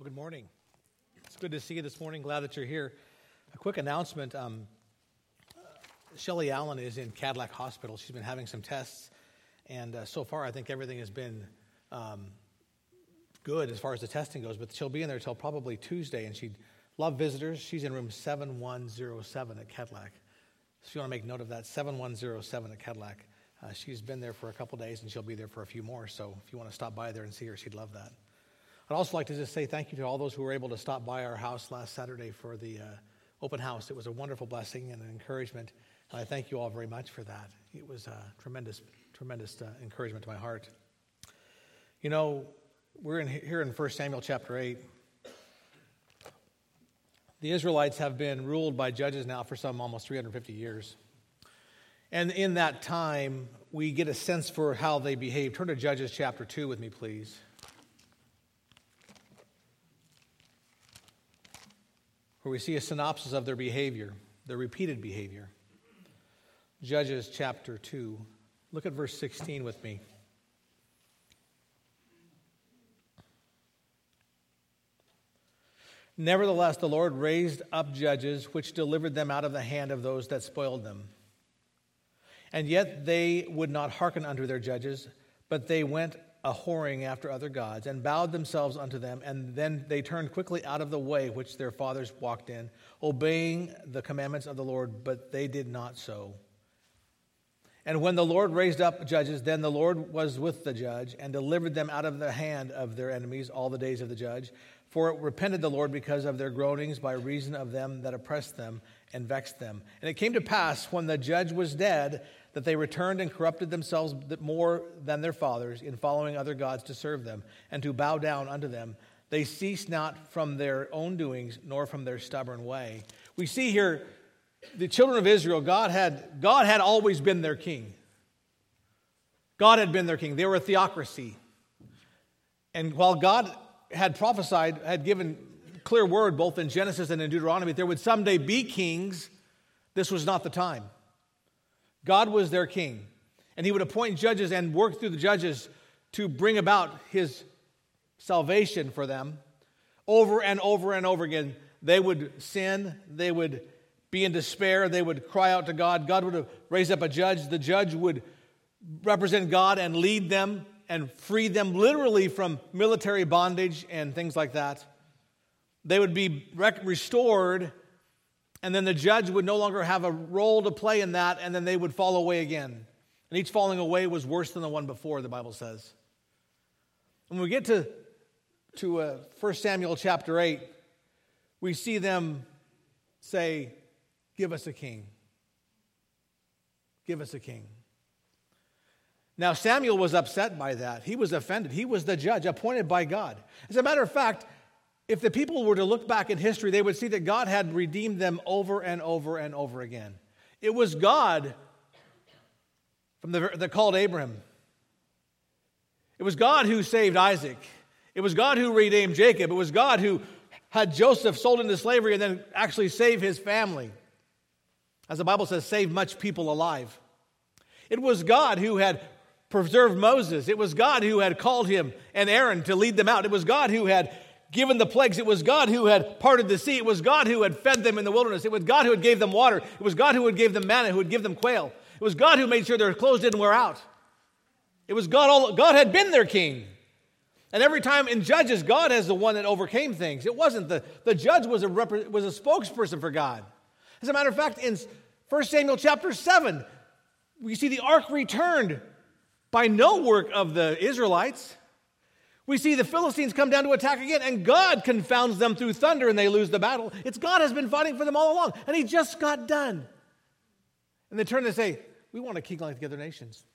Well, good morning. It's good to see you this morning. Glad that you're here. A quick announcement. Shelley Allen is in Cadillac Hospital. She's been having some tests, and so far I think everything has been good as far as the testing goes, but she'll be in there till probably Tuesday, and she'd love visitors. She's in room 7107 at Cadillac. So if you want to make note of that, 7107 at Cadillac. She's been there for a couple days, and she'll be there for a few more, so if you want to stop by there and see her, she'd love that. I'd also like to just say thank you to all those who were able to stop by our house last Saturday for the open house. It was a wonderful blessing and an encouragement, and I thank you all very much for that. It was a tremendous encouragement to my heart. You know, we're here in 1 Samuel chapter 8. The Israelites have been ruled by judges now for some almost 350 years. And in that time, we get a sense for how they behave. Turn to Judges chapter 2 with me, please. Where we see a synopsis of their behavior, their repeated behavior. Judges chapter 2. Look at verse 16 with me. Nevertheless, the Lord raised up judges, which delivered them out of the hand of those that spoiled them. And yet they would not hearken unto their judges, but they went a-whoring after other gods, and bowed themselves unto them, and then they turned quickly out of the way which their fathers walked in, obeying the commandments of the Lord, but they did not so. And when the Lord raised up judges, then the Lord was with the judge, and delivered them out of the hand of their enemies all the days of the judge. For it repented the Lord because of their groanings by reason of them that oppressed them and vexed them. And it came to pass, when the judge was dead, that they returned and corrupted themselves more than their fathers in following other gods to serve them and to bow down unto them. They ceased not from their own doings, nor from their stubborn way. We see here the children of Israel, God had always been their king. God had been their king. They were a theocracy. And while God had prophesied, had given clear word both in Genesis and in Deuteronomy, there would someday be kings, this was not the time. God was their king, and he would appoint judges and work through the judges to bring about his salvation for them. Over and over and over again, they would sin, they would be in despair, they would cry out to God. God would raise up a judge. The judge would represent God and lead them and free them literally from military bondage and things like that. They would be restored, and then the judge would no longer have a role to play in that, and then they would fall away again. And each falling away was worse than the one before, the Bible says. When we get to 1 Samuel chapter 8, we see them say, "Give us a king. Give us a king." Now, Samuel was upset by that. He was offended. He was the judge appointed by God. As a matter of fact, if the people were to look back in history, they would see that God had redeemed them over and over and over again. It was God that called Abraham. It was God who saved Isaac. It was God who redeemed Jacob. It was God who had Joseph sold into slavery and then actually saved his family. As the Bible says, save much people alive. It was God who had preserved Moses. It was God who had called him and Aaron to lead them out. It was God who had given the plagues. It was God who had parted the sea. It was God who had fed them in the wilderness. It was God who had gave them water. It was God who had gave them manna, who would give them quail. It was God who made sure their clothes didn't wear out. It was God. God had been their king. And every time in Judges, God is the one that overcame things. It wasn't the judge was a spokesperson for God. As a matter of fact, in 1 Samuel chapter 7, we see the ark returned by no work of the Israelites. We see the Philistines come down to attack again, and God confounds them through thunder, and they lose the battle. It's God has been fighting for them all along, and he just got done. And they turn to say, "We want a king like the other nations."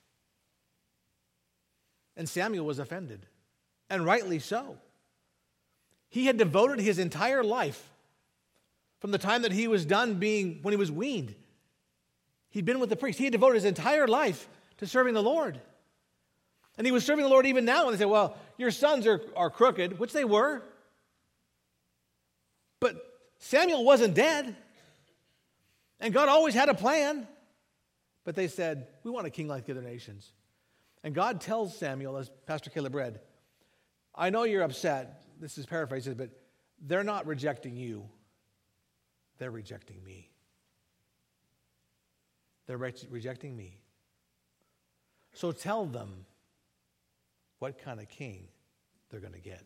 And Samuel was offended, and rightly so. He had devoted his entire life from the time that he was done when he was weaned. He'd been with the priest. He had devoted his entire life to serving the Lord. And he was serving the Lord even now. And they say, "Well, your sons are crooked," which they were. But Samuel wasn't dead. And God always had a plan. But they said, "We want a king like the other nations." And God tells Samuel, as Pastor Caleb read, "I know you're upset, this is paraphrased, but they're not rejecting you. They're rejecting me. They're rejecting me. So tell them what kind of king they're going to get.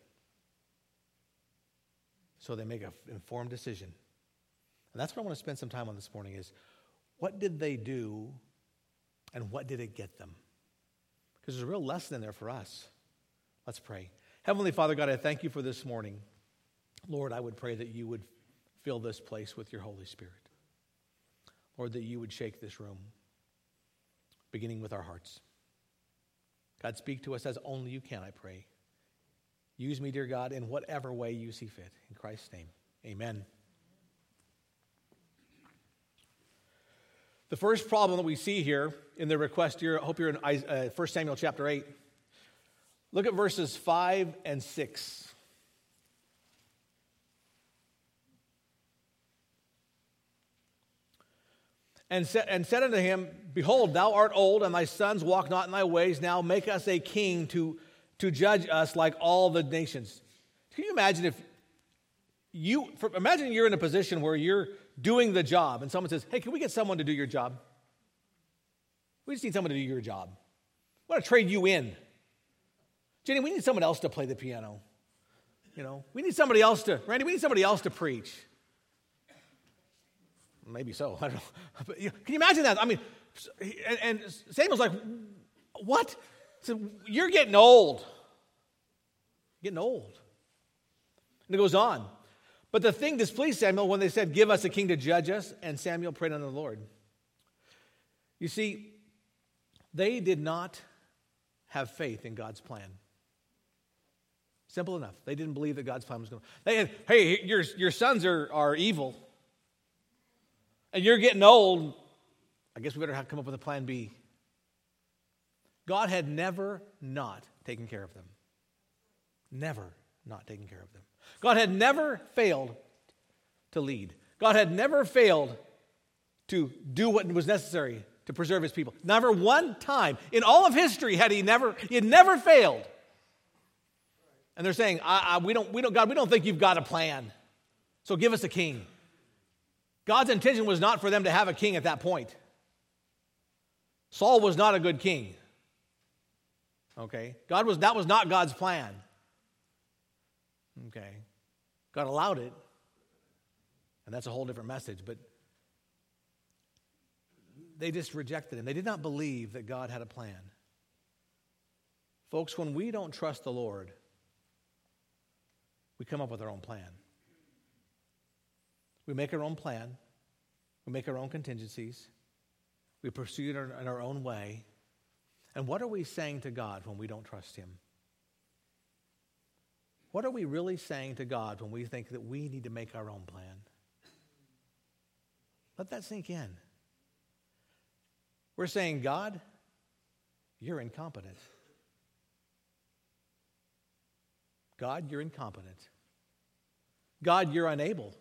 So they make an informed decision. And that's what I want to spend some time on this morning is, what did they do and what did it get them? Because there's a real lesson in there for us. Let's pray. Heavenly Father, God, I thank you for this morning. Lord, I would pray that you would fill this place with your Holy Spirit. Lord, that you would shake this room, beginning with our hearts. God, speak to us as only you can, I pray. Use me, dear God, in whatever way you see fit. In Christ's name, amen. The first problem that we see here in the request here, I hope you're in 1 Samuel chapter 8. Look at verses 5 and 6. And said unto him, Behold, thou art old, and thy sons walk not in thy ways. Now make us a king to judge us like all the nations. Can you imagine if imagine you're in a position where you're doing the job, and someone says, hey, can we get someone to do your job? We just need someone to do your job. We want to trade you in. Jenny, we need someone else to play the piano. We need somebody else Randy, we need somebody else to preach. Maybe so. I don't know. But, can you imagine that? I mean, and Samuel's like, what? So you're getting old. Getting old. And it goes on. But the thing displeased Samuel when they said, give us a king to judge us. And Samuel prayed unto the Lord. You see, they did not have faith in God's plan. Simple enough. They didn't believe that God's plan was going to. They had, hey, your sons are evil. And you're getting old. I guess we better come up with a plan B. God had never not taken care of them. Never not taken care of them. God had never failed to lead. God had never failed to do what was necessary to preserve his people. Never one time in all of history had he had never failed. And they're saying, God, we don't think you've got a plan. So give us a king. God's intention was not for them to have a king at that point. Saul was not a good king. Okay? That was not God's plan. Okay? God allowed it. And that's a whole different message. But they just rejected him. They did not believe that God had a plan. Folks, when we don't trust the Lord, we come up with our own plan. We make our own plan. We make our own contingencies. We pursue it in our own way. And what are we saying to God when we don't trust him? What are we really saying to God when we think that we need to make our own plan? Let that sink in. We're saying, God, you're incompetent. God, you're incompetent. God, you're unable.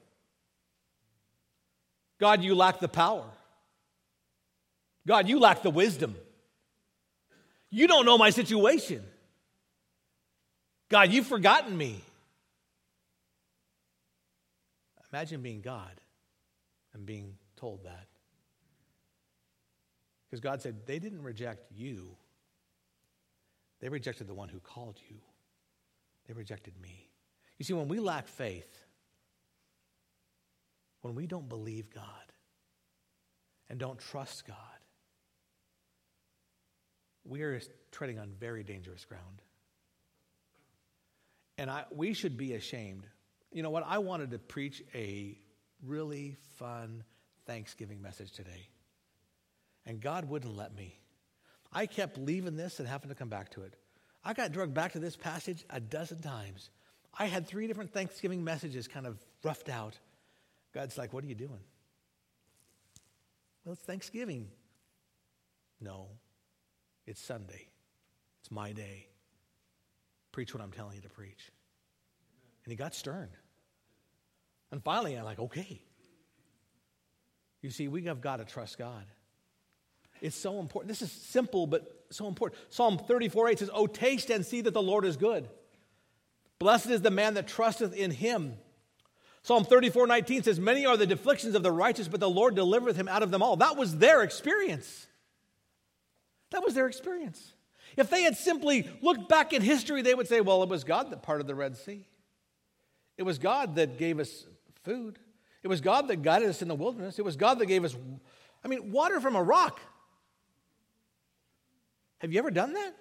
God, you lack the power. God, you lack the wisdom. You don't know my situation. God, you've forgotten me. Imagine being God and being told that. Because God said, they didn't reject you. They rejected the one who called you. They rejected me. You see, when we lack faith, when we don't believe God and don't trust God, we are treading on very dangerous ground. And we should be ashamed. You know what? I wanted to preach a really fun Thanksgiving message today. And God wouldn't let me. I kept leaving this and having to come back to it. I got dragged back to this passage a dozen times. I had 3 different Thanksgiving messages kind of roughed out. God's like, what are you doing? Well, it's Thanksgiving. No, it's Sunday. It's my day. Preach what I'm telling you to preach. And he got stern. And finally, I'm like, okay. You see, we have got to trust God. It's so important. This is simple, but so important. Psalm 34:8 says, oh, taste and see that the Lord is good. Blessed is the man that trusteth in him. Psalm 34:19 says, many are the afflictions of the righteous, but the Lord delivereth him out of them all. That was their experience. That was their experience. If they had simply looked back in history, they would say, well, it was God that parted the Red Sea. It was God that gave us food. It was God that guided us in the wilderness. It was God that gave us, water from a rock. Have you ever done that?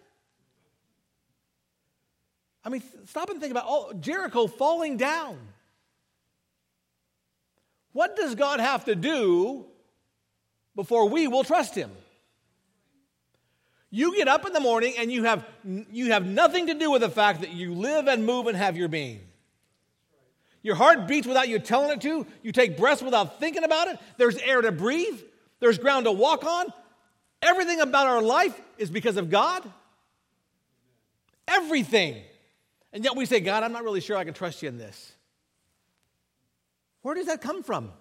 Stop and think about Jericho falling down. What does God have to do before we will trust him? You get up in the morning and you have nothing to do with the fact that you live and move and have your being. Your heart beats without you telling it to. You take breaths without thinking about it. There's air to breathe. There's ground to walk on. Everything about our life is because of God. Everything. And yet we say, God, I'm not really sure I can trust you in this. Where does that come from?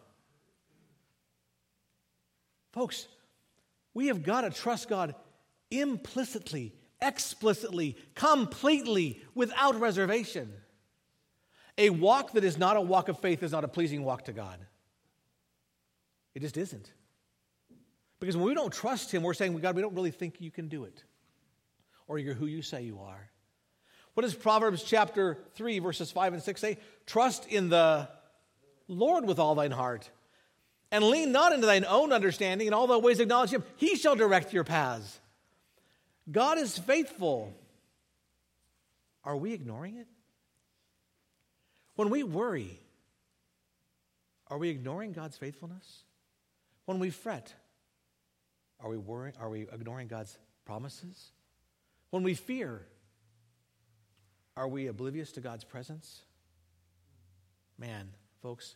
Folks, we have got to trust God implicitly, explicitly, completely, without reservation. A walk that is not a walk of faith is not a pleasing walk to God. It just isn't. Because when we don't trust him, we're saying, God, we don't really think you can do it. Or you're who you say you are. What does Proverbs chapter 3, verses 5 and 6 say? Trust in the Lord with all thine heart, and lean not into thine own understanding. In all thy ways acknowledge him. He shall direct your paths. God is faithful. Are we ignoring it? When we worry, are we ignoring God's faithfulness? When we fret, are we worrying? Are we ignoring God's promises? When we fear, are we oblivious to God's presence? Man, folks,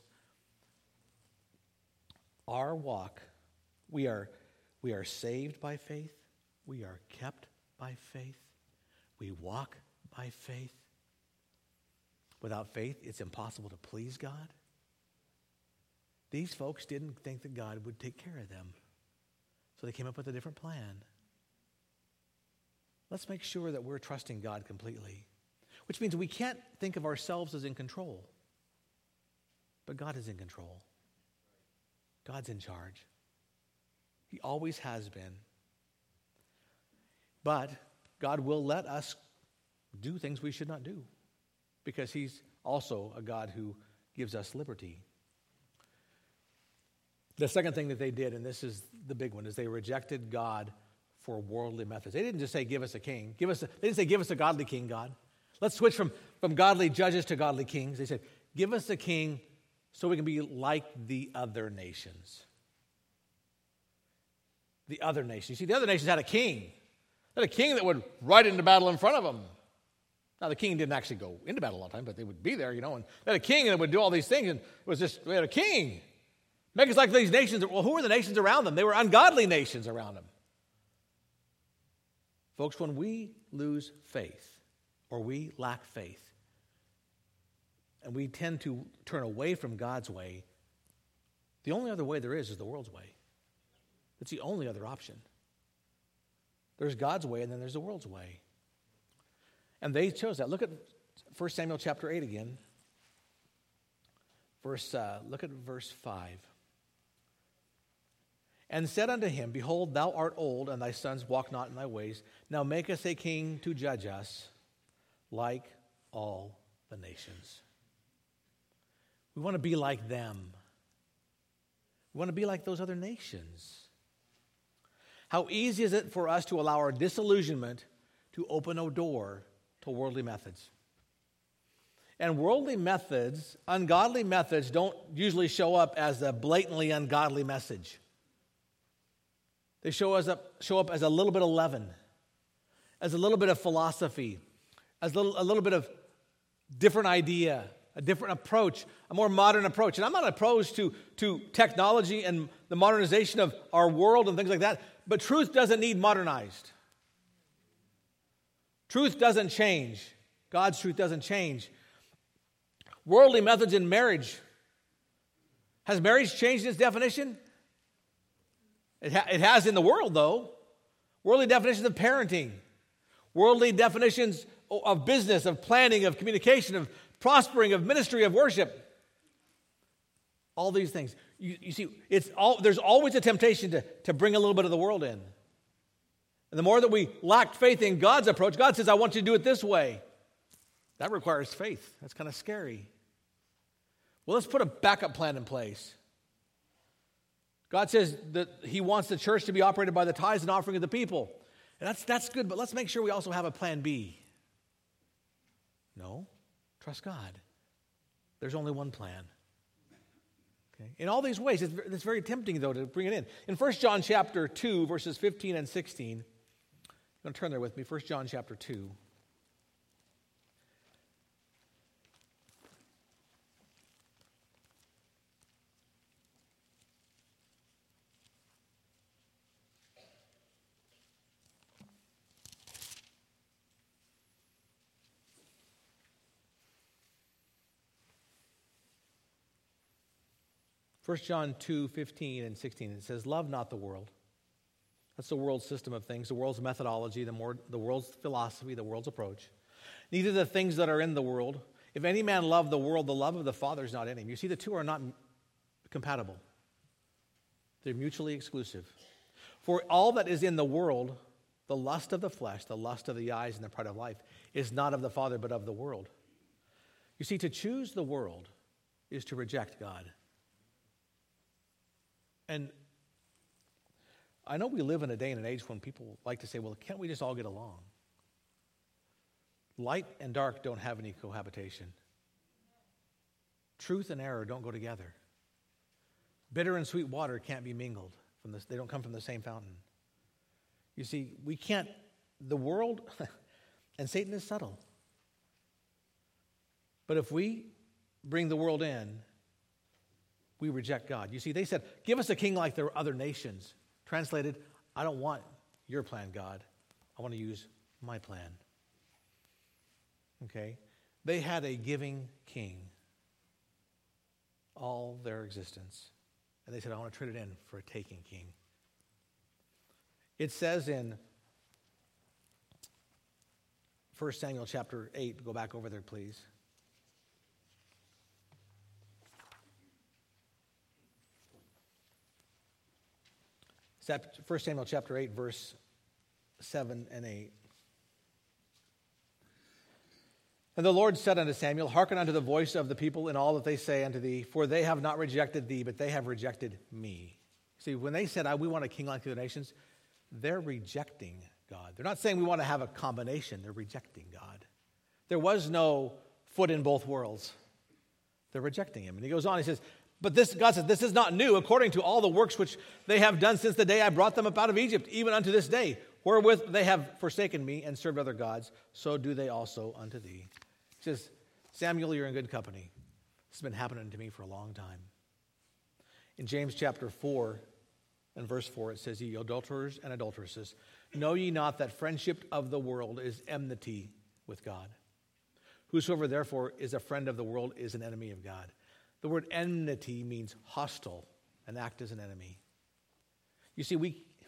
our walk, we are saved by faith. We are kept by faith. We walk by faith. Without faith, it's impossible to please God. These folks didn't think that God would take care of them. So they came up with a different plan. Let's make sure that we're trusting God completely. Which means we can't think of ourselves as in control. But God is in control. God's in charge. He always has been. But God will let us do things we should not do, because he's also a God who gives us liberty. The second thing that they did, and this is the big one, is they rejected God for worldly methods. They didn't just say, give us a king. They didn't say, give us a godly king, God. Let's switch from godly judges to godly kings. They said, give us a king so we can be like the other nations. The other nations. You see, the other nations had a king. They had a king that would ride into battle in front of them. Now, the king didn't actually go into battle all the time, but they would be there, and they had a king that would do all these things, and it was just, we had a king. Make us like these nations. Well, who are the nations around them? They were ungodly nations around them. Folks, when we lose faith, or we lack faith, and we tend to turn away from God's way, the only other way there is the world's way. It's the only other option. There's God's way, and then there's the world's way. And they chose that. Look at 1 Samuel chapter 8 again. Look at verse 5. And said unto him, behold, thou art old, and thy sons walk not in thy ways. Now make us a king to judge us, like all the nations. We want to be like them. We want to be like those other nations. How easy is it for us to allow our disillusionment to open a door to worldly methods? And worldly methods, ungodly methods, don't usually show up as a blatantly ungodly message. They show up as a little bit of leaven, as a little bit of philosophy, as a little bit of different idea, a different approach, a more modern approach. And I'm not opposed to technology and the modernization of our world and things like that, but truth doesn't need modernized. Truth doesn't change. God's truth doesn't change. Worldly methods in marriage. Has marriage changed its definition? It has in the world, though. Worldly definitions of parenting. Worldly definitions of business, of planning, of communication, of prospering, of ministry, of worship. All these things. You see, there's always a temptation to bring a little bit of the world in. And the more that we lack faith in God's approach, God says, I want you to do it this way. That requires faith. That's kind of scary. Well, let's put a backup plan in place. God says that he wants the church to be operated by the tithes and offering of the people. And that's good, but let's make sure we also have a plan B. No, trust God. There's only one plan. Okay? In all these ways, it's very tempting, though, to bring it in. In 1 John chapter 2, verses 15 and 16, I'm going to turn there with me, 1 John chapter 2. First John 2, 15 and 16, it says, love not the world. That's the world's system of things, the world's methodology, the world's philosophy, the world's approach. Neither the things that are in the world. If any man love the world, the love of the Father is not in him. You see, the two are not compatible. They're mutually exclusive. For all that is in the world, the lust of the flesh, the lust of the eyes, and the pride of life, is not of the Father, but of the world. You see, to choose the world is to reject God. And I know we live in a day and an age when people like to say, well, can't we just all get along? Light and dark don't have any cohabitation. Truth and error don't go together. Bitter and sweet water can't be mingled. They don't come from the same fountain. You see, we can't, the world, and Satan is subtle. But if we bring the world in, we reject God. You see, they said, give us a king like the other nations. Translated, I don't want your plan, God. I want to use my plan. Okay? They had a giving king all their existence. And they said, I want to trade it in for a taking king. It says in 1 Samuel chapter 8, go back over there, please. 1 Samuel chapter 8, verse 7 and 8. And the Lord said unto Samuel, hearken unto the voice of the people in all that they say unto thee, for they have not rejected thee, but they have rejected me. See, when they said, we want a king like the nations, they're rejecting God. They're not saying we want to have a combination. They're rejecting God. There was no foot in both worlds. They're rejecting him. And he goes on, he says, but God says, this is not new, according to all the works which they have done since the day I brought them up out of Egypt, even unto this day, wherewith they have forsaken me and served other gods, so do they also unto thee. He says, Samuel, you're in good company. This has been happening to me for a long time. In James chapter 4 and verse 4, it says, ye adulterers and adulteresses, know ye not that friendship of the world is enmity with God? Whosoever therefore is a friend of the world is an enemy of God. The word enmity means hostile, and act as an enemy. You see,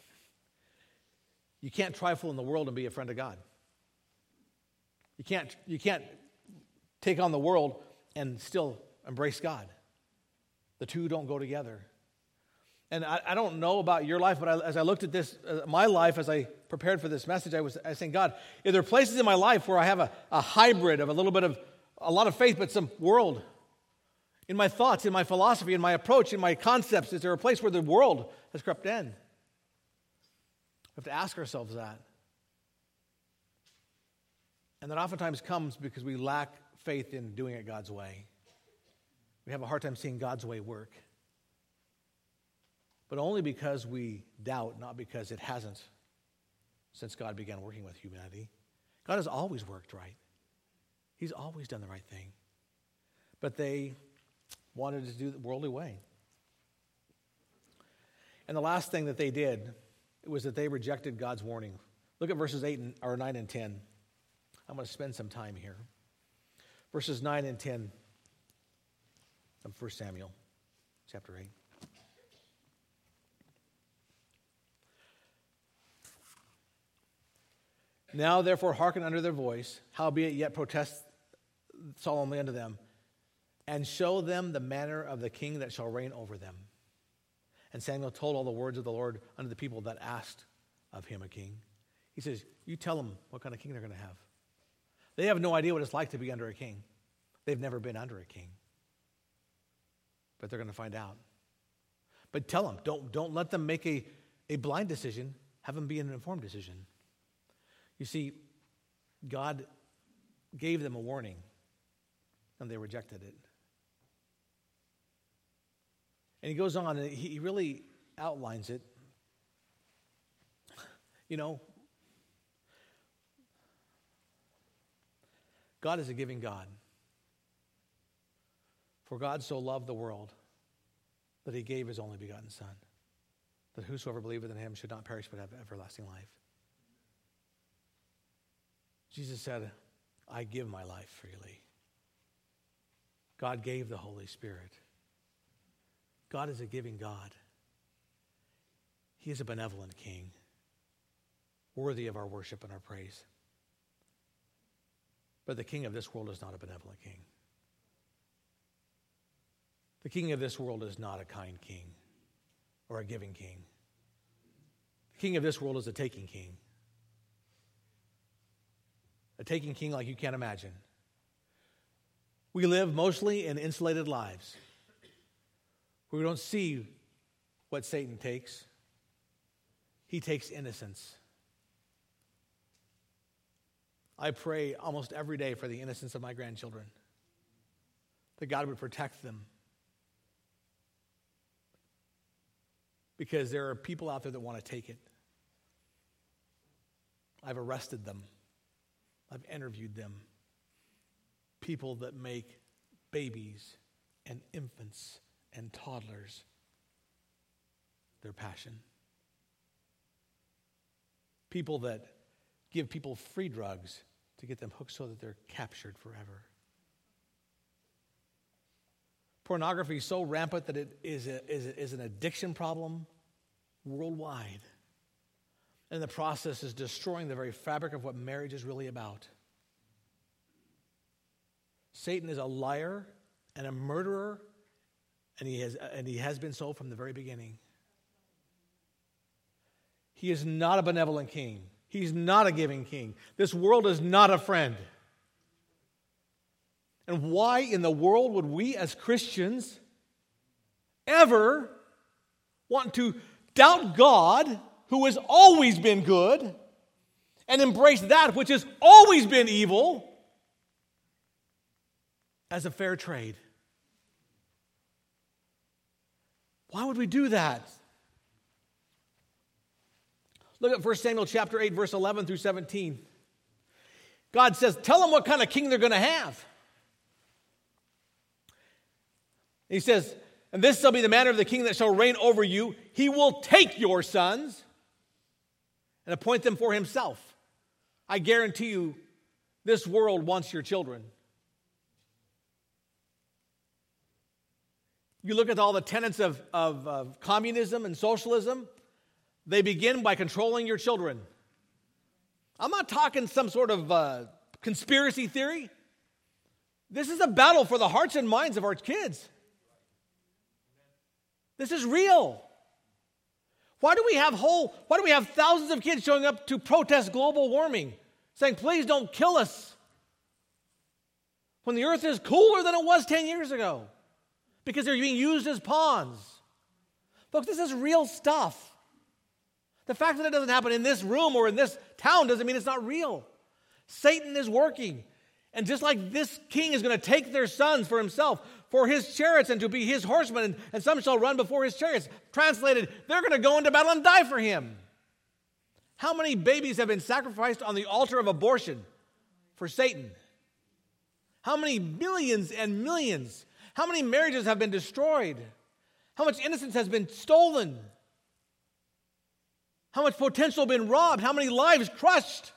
you can't trifle in the world and be a friend of God. You can't take on the world and still embrace God. The two don't go together. And I don't know about your life, but as I looked at this, my life, as I prepared for this message, I was saying, God, if there are places in my life where I have a hybrid of a lot of faith, but some world, in my thoughts, in my philosophy, in my approach, in my concepts, is there a place where the world has crept in? We have to ask ourselves that. And that oftentimes comes because we lack faith in doing it God's way. We have a hard time seeing God's way work. But only because we doubt, not because it hasn't since God began working with humanity. God has always worked right. He's always done the right thing. But they wanted to do the worldly way. And the last thing that they did was that they rejected God's warning. Look at verses 9 and 10. I'm going to spend some time here. Verses 9 and 10 of 1 Samuel chapter 8. Now therefore hearken unto their voice, howbeit yet protest solemnly unto them, and show them the manner of the king that shall reign over them. And Samuel told all the words of the Lord unto the people that asked of him a king. He says, you tell them what kind of king they're going to have. They have no idea what it's like to be under a king. They've never been under a king. But they're going to find out. But tell them, don't let them make a blind decision. Have them be an informed decision. You see, God gave them a warning, and they rejected it. And he goes on, and he really outlines it. You know, God is a giving God. For God so loved the world that he gave his only begotten Son, that whosoever believeth in him should not perish but have everlasting life. Jesus said, I give my life freely. God gave the Holy Spirit. God is a giving God. He is a benevolent king, worthy of our worship and our praise. But the king of this world is not a benevolent king. The king of this world is not a kind king or a giving king. The king of this world is a taking king. A taking king like you can't imagine. We live mostly in insulated lives. We don't see what Satan takes. He takes innocence. I pray almost every day for the innocence of my grandchildren, that God would protect them. Because there are people out there that want to take it. I've arrested them. I've interviewed them. People that make babies and infants and toddlers their passion. People that give people free drugs to get them hooked so that they're captured forever. Pornography is so rampant that it is an addiction problem worldwide. And the process is destroying the very fabric of what marriage is really about. Satan is a liar and a murderer, and he has been so from the very beginning. He is not a benevolent king. He's not a giving king. This world is not a friend. And why in the world would we as Christians ever want to doubt God, who has always been good, and embrace that which has always been evil as a fair trade? Why would we do that? Look at 1 Samuel chapter 8, verse 11 through 17. God says, tell them what kind of king they're going to have. He says, and this shall be the manner of the king that shall reign over you. He will take your sons and appoint them for himself. I guarantee you, this world wants your children. You look at all the tenets of communism and socialism, they begin by controlling your children. I'm not talking some sort of conspiracy theory. This is a battle for the hearts and minds of our kids. This is real. Why do we have thousands of kids showing up to protest global warming, saying, please don't kill us, when the earth is cooler than it was 10 years ago? Because they're being used as pawns. Folks, this is real stuff. The fact that it doesn't happen in this room or in this town doesn't mean it's not real. Satan is working. And just like this king is going to take their sons for himself, for his chariots and to be his horsemen, and some shall run before his chariots. Translated, they're going to go into battle and die for him. How many babies have been sacrificed on the altar of abortion for Satan? How many millions and millions? How many marriages have been destroyed? How much innocence has been stolen? How much potential been robbed? How many lives crushed?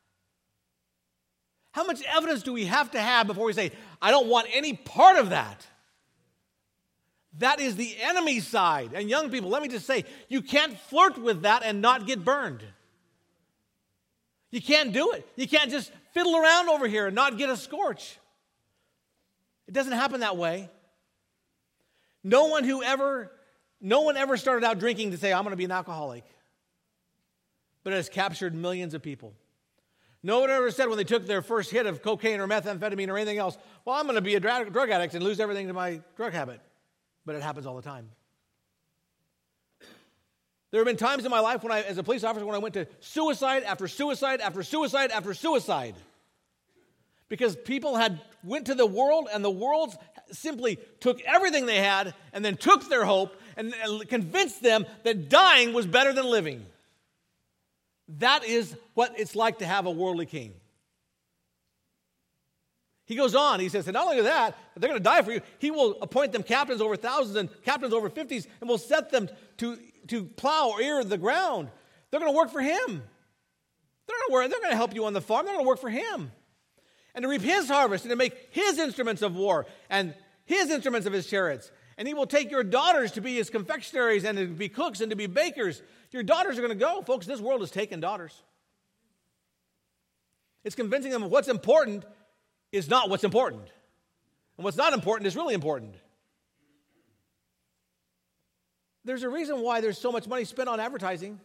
How much evidence do we have to have before we say, I don't want any part of that? That is the enemy side. And young people, let me just say, you can't flirt with that and not get burned. You can't do it. You can't just fiddle around over here and not get a scorch. It doesn't happen that way. No one ever started out drinking to say, I'm going to be an alcoholic. But it has captured millions of people. No one ever said when they took their first hit of cocaine or methamphetamine or anything else, well, I'm going to be a drug addict and lose everything to my drug habit. But it happens all the time. There have been times in my life as a police officer, when I went to suicide after suicide after suicide after suicide. Because people went to the world, and the world simply took everything they had and then took their hope and convinced them that dying was better than living. That is what it's like to have a worldly king. He goes on, he says, and not only that, but they're going to die for you. He will appoint them captains over thousands and captains over 50s, and will set them to plow or ear the ground. They're going to work for him. They're going to help you on the farm. They're going to work for him. And to reap his harvest, and to make his instruments of war, and his instruments of his chariots. And he will take your daughters to be his confectionaries, and to be cooks, and to be bakers. Your daughters are going to go. Folks, this world is taking daughters. It's convincing them of what's important is not what's important. And what's not important is really important. There's a reason why there's so much money spent on advertising.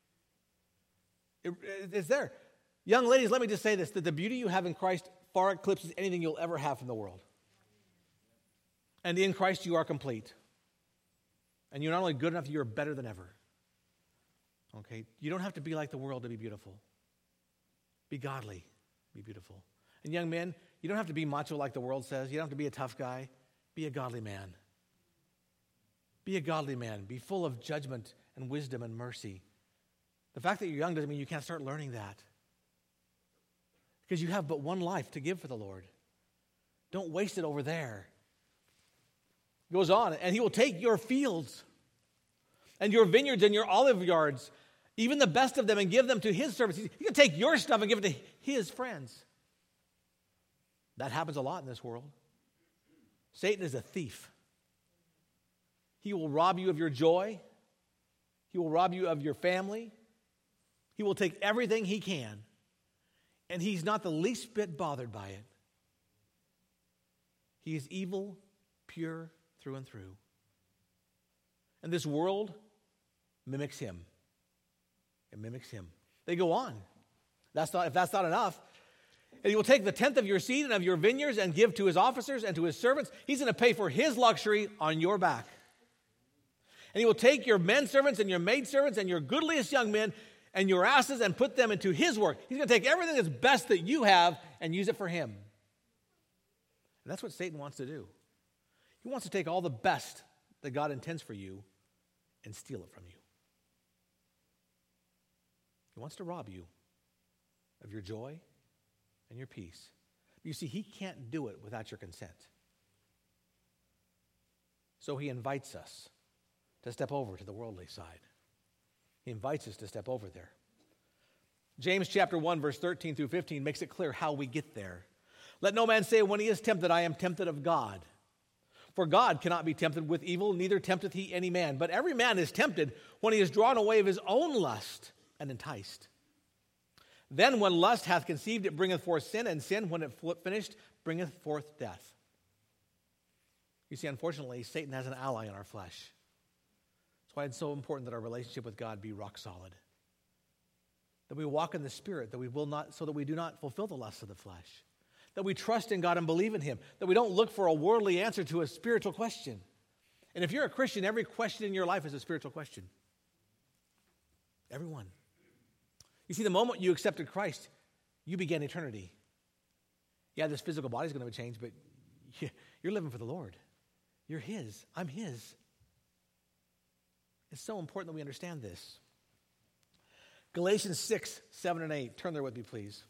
It's there. Young ladies, let me just say this, that the beauty you have in Christ far eclipses anything you'll ever have from the world. And in Christ you are complete. And you're not only good enough, you're better than ever. Okay? You don't have to be like the world to be beautiful. Be godly. Be beautiful. And young men, you don't have to be macho like the world says. You don't have to be a tough guy. Be a godly man. Be a godly man. Be full of judgment and wisdom and mercy. The fact that you're young doesn't mean you can't start learning that. Because you have but one life to give for the Lord. Don't waste it over there. It goes on, and he will take your fields and your vineyards and your olive yards, even the best of them, and give them to his servants. He can take your stuff and give it to his friends. That happens a lot in this world. Satan is a thief. He will rob you of your joy. He will rob you of your family. He will take everything he can. And he's not the least bit bothered by it. He is evil, pure through and through. And this world mimics him. It mimics him. They go on. If that's not enough, and he will take the tenth of your seed and of your vineyards and give to his officers and to his servants. He's going to pay for his luxury on your back. And he will take your men servants and your maid servants and your goodliest young men and your asses and put them into his work. He's going to take everything that's best that you have and use it for him. And that's what Satan wants to do. He wants to take all the best that God intends for you and steal it from you. He wants to rob you of your joy and your peace. You see, he can't do it without your consent. So he invites us to step over to the worldly side. He invites us to step over there. James chapter 1, verse 13 through 15 makes it clear how we get there. Let no man say when he is tempted, I am tempted of God. For God cannot be tempted with evil, neither tempteth he any man. But every man is tempted when he is drawn away of his own lust and enticed. Then when lust hath conceived, it bringeth forth sin, and sin, when it finished, bringeth forth death. You see, unfortunately, Satan has an ally in our flesh. That's why it's so important that our relationship with God be rock solid. That we walk in the Spirit, so that we do not fulfill the lusts of the flesh. That we trust in God and believe in him. That we don't look for a worldly answer to a spiritual question. And if you're a Christian, every question in your life is a spiritual question. Everyone. You see, the moment you accepted Christ, you began eternity. Yeah, this physical body is going to change, but you're living for the Lord. You're his. I'm his. It's so important that we understand this. Galatians 6, 7, and 8. Turn there with me, please.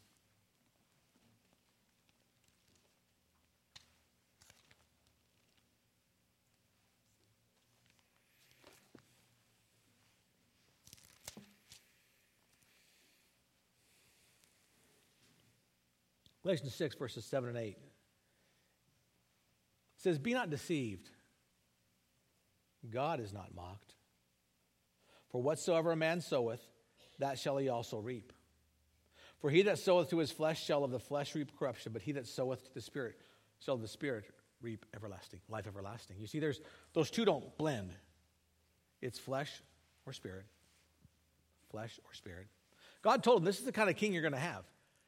Galatians 6, verses 7 and 8. It says, be not deceived. God is not mocked. For whatsoever a man soweth, that shall he also reap. For he that soweth to his flesh shall of the flesh reap corruption, but he that soweth to the Spirit shall of the Spirit reap everlasting, life everlasting. You see, those two don't blend. It's flesh or spirit. Flesh or spirit. God told him, this is the kind of king you're going to have.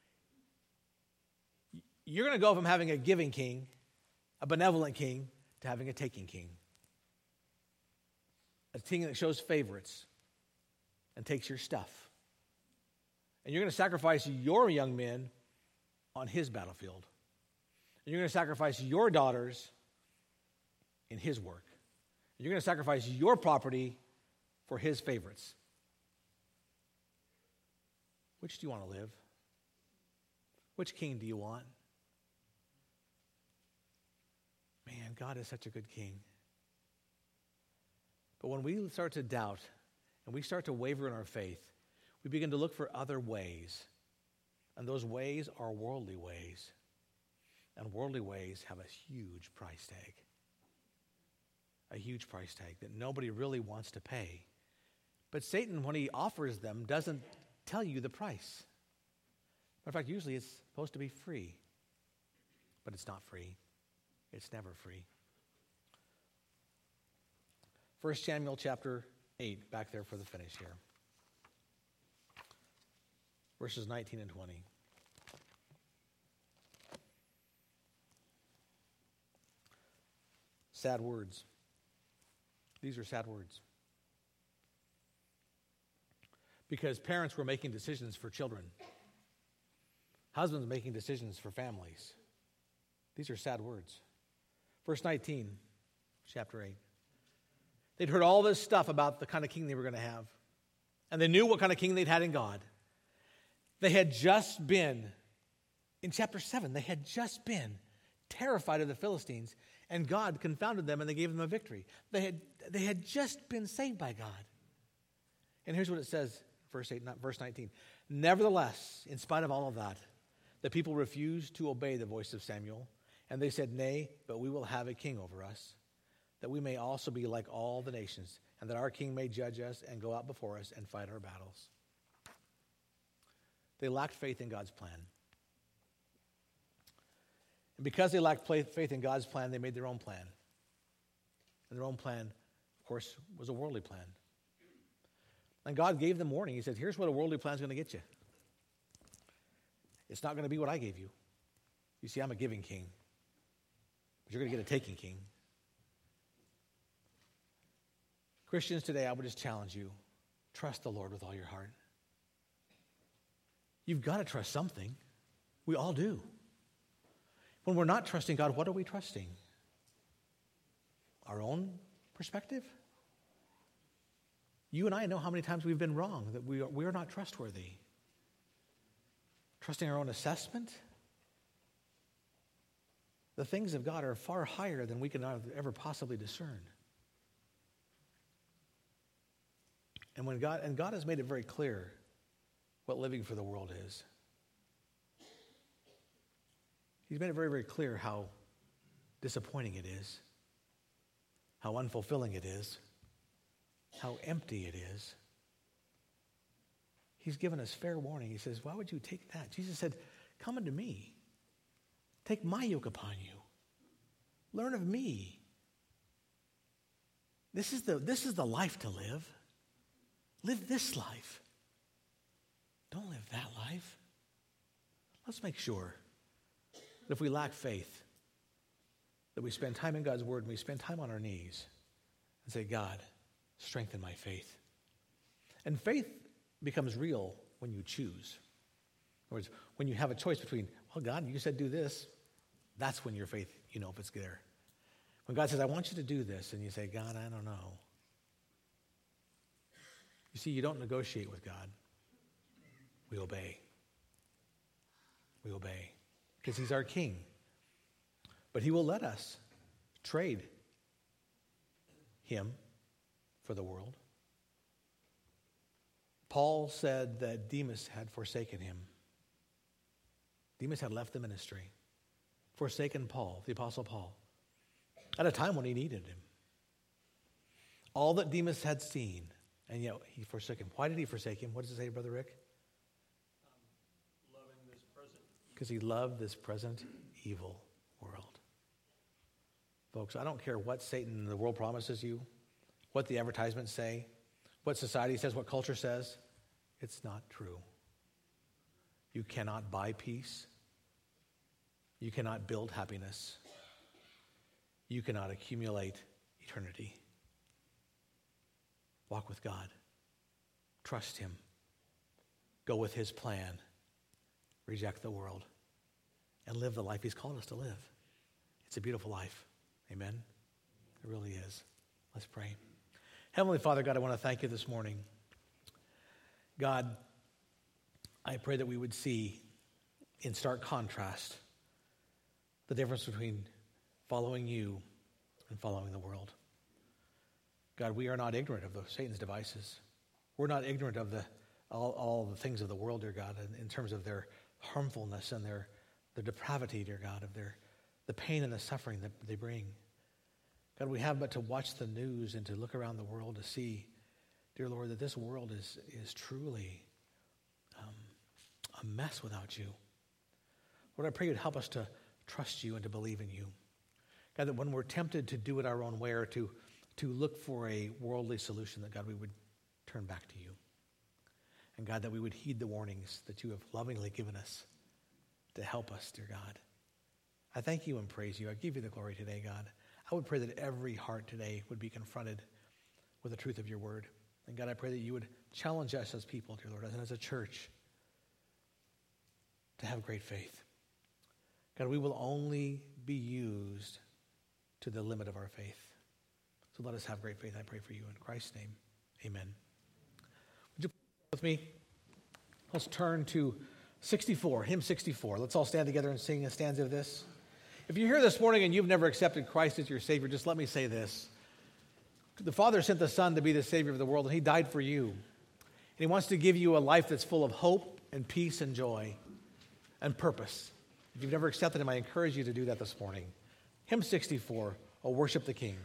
You're going to go from having a giving king, a benevolent king, to having a taking king. A king that shows favorites and takes your stuff. And you're going to sacrifice your young men on his battlefield. And you're going to sacrifice your daughters in his work. And you're going to sacrifice your property for his favorites. Which do you want to live? Which king do you want? Man, God is such a good king. But when we start to doubt and we start to waver in our faith, we begin to look for other ways. And those ways are worldly ways. And worldly ways have a huge price tag. A huge price tag that nobody really wants to pay. But Satan, when he offers them, doesn't tell you the price. Matter of fact, usually it's supposed to be free. But it's not free. It's never free. 1 Samuel chapter 8, back there for the finish here. Verses 19 and 20. Sad words. These are sad words. Because parents were making decisions for children. Husbands making decisions for families. These are sad words. Verse 19, chapter 8. They'd heard all this stuff about the kind of king they were going to have. And they knew what kind of king they'd had in God. They had just been, in chapter 7, they had just been terrified of the Philistines, and God confounded them and they gave them a victory. They had just been saved by God. And here's what it says, verse 19. Nevertheless, in spite of all of that, the people refused to obey the voice of Samuel, and they said, "Nay, but we will have a king over us, that we may also be like all the nations, and that our king may judge us and go out before us and fight our battles." They lacked faith in God's plan. And because they lacked faith in God's plan, they made their own plan. And their own plan, of course, was a worldly plan. And God gave them warning. He said, here's what a worldly plan is going to get you. It's not going to be what I gave you. You see, I'm a giving king. But you're going to get a taking king. Christians today, I would just challenge you. Trust the Lord with all your heart. You've got to trust something. We all do. When we're not trusting God, what are we trusting? Our own perspective? You and I know how many times we've been wrong, that we are not trustworthy. Trusting our own assessment? The things of God are far higher than we can ever possibly discern. And God has made it very clear what living for the world is. He's made it very, very clear how disappointing it is, how unfulfilling it is, how empty it is. He's given us fair warning. He says, why would you take that? Jesus said, come unto me. Take my yoke upon you. Learn of me. This is the life to live. Live this life. Don't live that life. Let's make sure that if we lack faith, that we spend time in God's word and we spend time on our knees and say, God, strengthen my faith. And faith becomes real when you choose. In other words, when you have a choice between, well, God, you said do this, that's when your faith, you know if it's there. When God says, I want you to do this, and you say, God, I don't know. You see, you don't negotiate with God. We obey. We obey. Because he's our king. But he will let us trade him for the world. Paul said that Demas had forsaken him. Demas had left the ministry, forsaken Paul, the Apostle Paul, at a time when he needed him. All that Demas had seen, and yet he forsook him. Why did he forsake him? What does it say, Brother Rick? because he loved this present evil world. Folks, I don't care what Satan and the world promises you, what the advertisements say, what society says, what culture says. It's not true. You cannot buy peace. You cannot build happiness. You cannot accumulate eternity. Walk with God. Trust him. Go with his plan. Reject the world. And live the life he's called us to live. It's a beautiful life. Amen? It really is. Let's pray. Heavenly Father, God, I want to thank you this morning. God, I pray that we would see in stark contrast the difference between following you and following the world. God, we are not ignorant of Satan's devices. We're not ignorant of all the things of the world, dear God, in terms of their harmfulness and their depravity, dear God, of the pain and the suffering that they bring. God, we have but to watch the news and to look around the world to see, dear Lord, that this world is truly a mess without you. Lord, I pray you'd help us to trust you and to believe in you. God, that when we're tempted to do it our own way or to look for a worldly solution, that God, we would turn back to you. And God, that we would heed the warnings that you have lovingly given us to help us, dear God. I thank you and praise you. I give you the glory today, God. I would pray that every heart today would be confronted with the truth of your word. And God, I pray that you would challenge us as people, dear Lord, and as a church to have great faith. God, we will only be used to the limit of our faith. So let us have great faith, I pray for you. In Christ's name, amen. Would you pray with me? Let's turn to 64, hymn 64. Let's all stand together and sing a stanza of this. If you're here this morning and you've never accepted Christ as your Savior, just let me say this. The Father sent the Son to be the Savior of the world, and he died for you. And he wants to give you a life that's full of hope and peace and joy and purpose. If you've never accepted him, I encourage you to do that this morning. Hymn 64, "O Worship the King."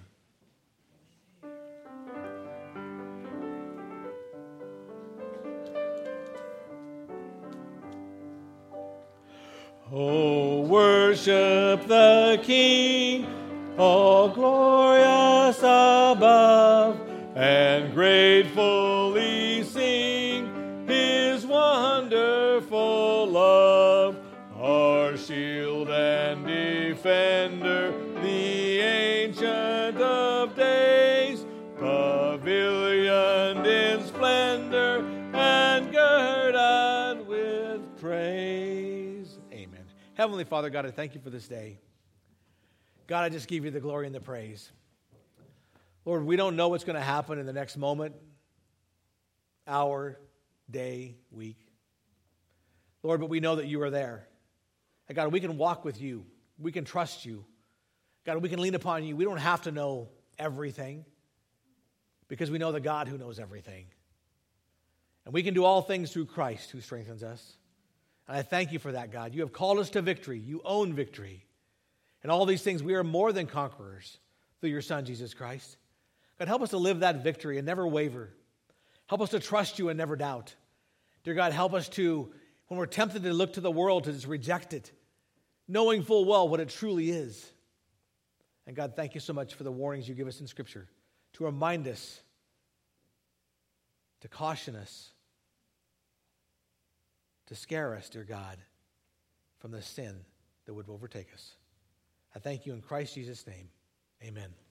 Oh, worship the King, all glorious above, and gratefully sing his wonderful love. Our shield and defender, the Ancient of Days, pavilioned in splendor and girded with praise. Amen. Heavenly Father, God, I thank you for this day. God, I just give you the glory and the praise. Lord, we don't know what's going to happen in the next moment, hour, day, week. Lord, but we know that you are there. And God, we can walk with you. We can trust you. God, we can lean upon you. We don't have to know everything because we know the God who knows everything. And we can do all things through Christ who strengthens us. And I thank you for that, God. You have called us to victory. You own victory. And all these things, we are more than conquerors through your Son, Jesus Christ. God, help us to live that victory and never waver. Help us to trust you and never doubt. Dear God, help us to, when we're tempted to look to the world, to just reject it, knowing full well what it truly is. And God, thank you so much for the warnings you give us in Scripture to remind us, to caution us, to scare us, dear God, from the sin that would overtake us. I thank you in Christ Jesus' name. Amen.